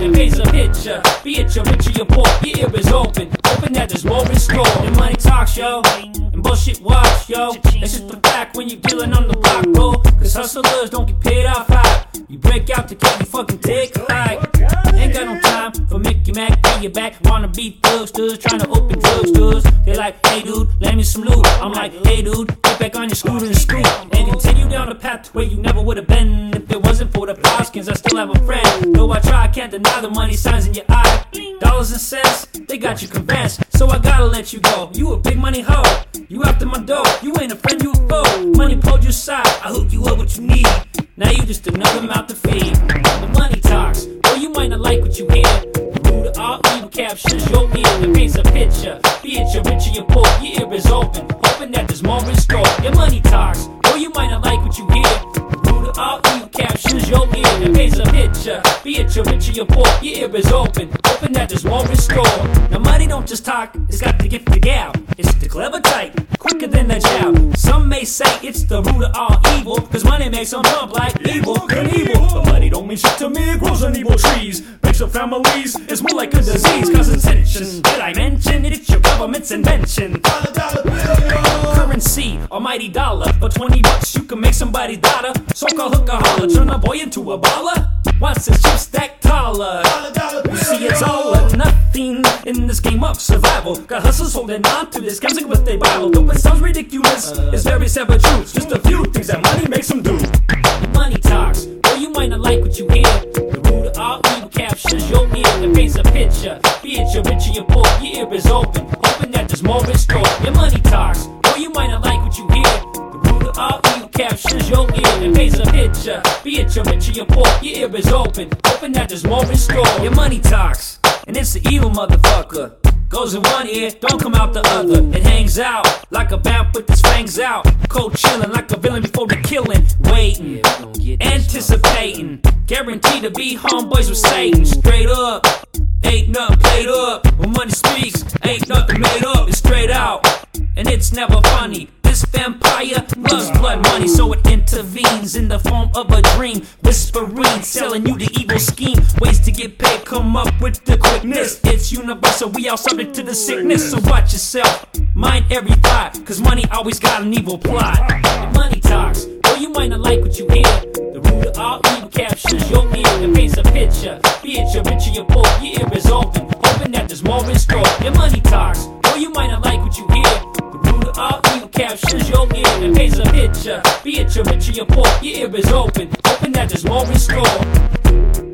and paints a picture. Be it you're rich or you're poor, your ear is open. Open that there's more in store. And money talks, yo, and bullshit watch, yo. That's just the fact when you're dealing on the block, bro. Cause hustlers don't get paid off high. You break out to get you fucking take a hike. Ain't got no time for Mickey Mac, pay your back. Wanna be thugsters, trying to open drugstores. They like, hey dude, lend me some loot. I'm like, hey dude, get back on your scooter and scoot. And continue down the path to where you never would have been. If it wasn't for the Foskins, I still have a friend. Though I try, I can't deny the money signs in your eye. Dollars and cents, they got you convinced. So I gotta let you go. You a big money hoe. You after my dough. You ain't a friend, you a foe. Money pulled you side. I hook you up what you need. Now you just another mouth to feed. The money talks. Well, you might not like what you hear. The root of all evil captures your ear and paints a picture. Be it you're rich or you're poor, your ear is open. Hoping that there's more in store. Your money talks. Well, you might not like what you hear. The root of all evil captures your ear and paints a picture. Be it you're rich or you're poor, your ear is open. Hoping that there's more in store. Now money don't just talk, it's got the gift to gab. It's the clever type, quicker than the jab. Some may say it's the root of all evil, cause money makes them jump like evil and evil. But money don't mean shit to me, it grows on evil trees. Breaks up families, it's more like a disease. Cause it's tension, did I mention it? It's your government's invention. Dollar bill, currency, almighty dollar. For 20 bucks you can make somebody's daughter. So-called hooker holler, turn a boy into a baller. Once his chips stack taller. You see it's all or nothing in this game of survival. Got hustlers holding on to this scams with their Bible. Though it sounds ridiculous, it's very simple truth. Just a few things that money makes them do. Money talks, well you might not like what you hear. The root of all evil captures your ear and paints a picture. Be it you're rich or you're poor, your ear is open. Hoping that there's more in store. Your money talks, well you might not like what you hear. The root of all evil captures your ear and paints a picture. Be it you're rich or you're poor, your ear is open. Hoping that there's more in store. Your money talks, and it's the evil motherfucker. Goes in one ear, don't come out the other. It hangs out like a bat with its fangs out. Cold chillin' like a villain before the killing. Waiting, anticipating, guaranteed to be homeboys with Satan. Straight up, ain't nothing played up. When money speaks, ain't nothing made up. It's straight out, and it's never funny. This vampire loves blood money, so it intervenes in the form of a dream. Whispering, selling you the evil scheme. Ways to get paid, come up with the quickness. It's universal, we all subject to the sickness. So watch yourself, mind every thought, cause money always got an evil plot. Money talks, well you might not like what you hear. The root of all evil captures your ear and paints a picture. Be it you're rich or you're poor, your ear is open. Hoping that there's more in store. Your money talks, well you might not like what you hear. The root of all evil captures your ear and paints a picture. Be it you're rich or you're poor, your ear is open. Hoping that there's more in store.